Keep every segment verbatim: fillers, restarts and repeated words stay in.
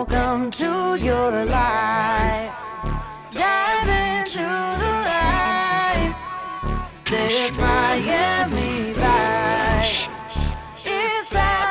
Welcome to your life. Dive into the lights. There's Miami Vice. It's that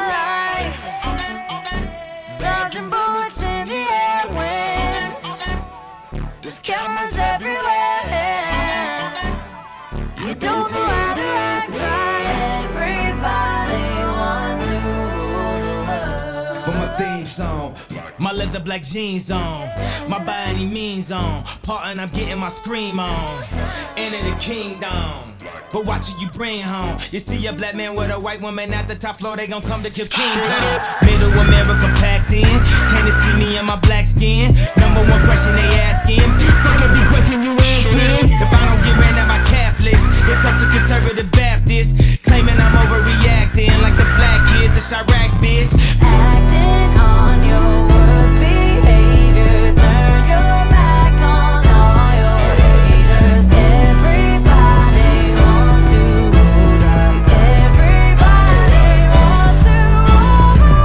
life. Dodging bullets in the air when there's cameras everywhere. You don't know how to act right. Everybody wants to hold the love. For my theme song, my leather black jeans on, my by any means on, partin' I'm getting my scream on. Enter the kingdom, but watch what you bring home. You see a black man with a white woman at the top floor, they gon' come to kill King Kong. Middle America packed in, can they see me in my black skin? Number one question they asking, fuck every question you ask me. If I don't get ran at my Catholics, here comes the conservative Baptist, claiming I'm overreacting like the black kids in Chirac, bitch. Acting on your worst behavior, turn your back on all your haters. Everybody wants to hold up. Everybody wants to hold the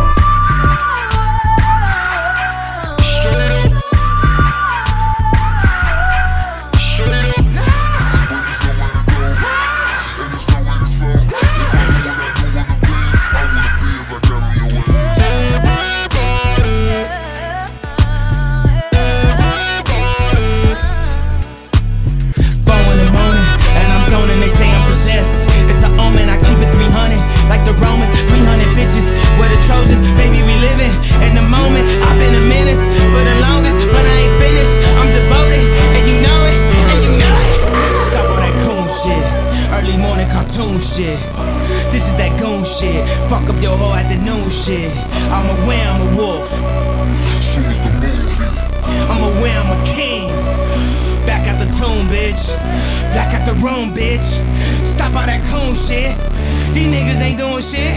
They say I'm possessed. It's an omen, I keep it three hundred. Like the Romans, three hundred bitches. We're the Trojans, baby, we living in the moment. I've been a menace for the longest, but I ain't finished. I'm devoted, and you know it, and you know it. Stop all that coon shit. Early morning cartoon shit. This is that goon shit. Fuck up your whole afternoon shit. I'm aware I'm a wolf. I'm aware I'm a king. Back at the tomb, bitch. Back at the room, bitch. Stop all that coon shit. These niggas ain't doing shit.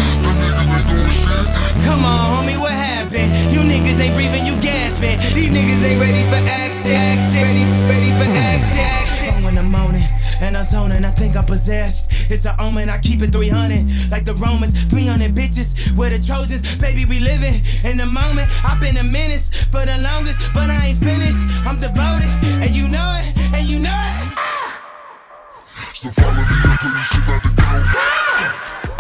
Come on, homie, what happened? You niggas ain't breathing, you gasping. These niggas ain't ready for action. Action, ready, ready for action. Action. Four in the morning, and I'm zoning. I think I'm possessed. It's an omen. I keep it three hundred, like the Romans. three hundred bitches, we're the Trojans. Baby, we living in the moment. I've been a menace for the longest, but I ain't finished. I'm devoted, and you know it, and you know it. So follow me until you shit about to go.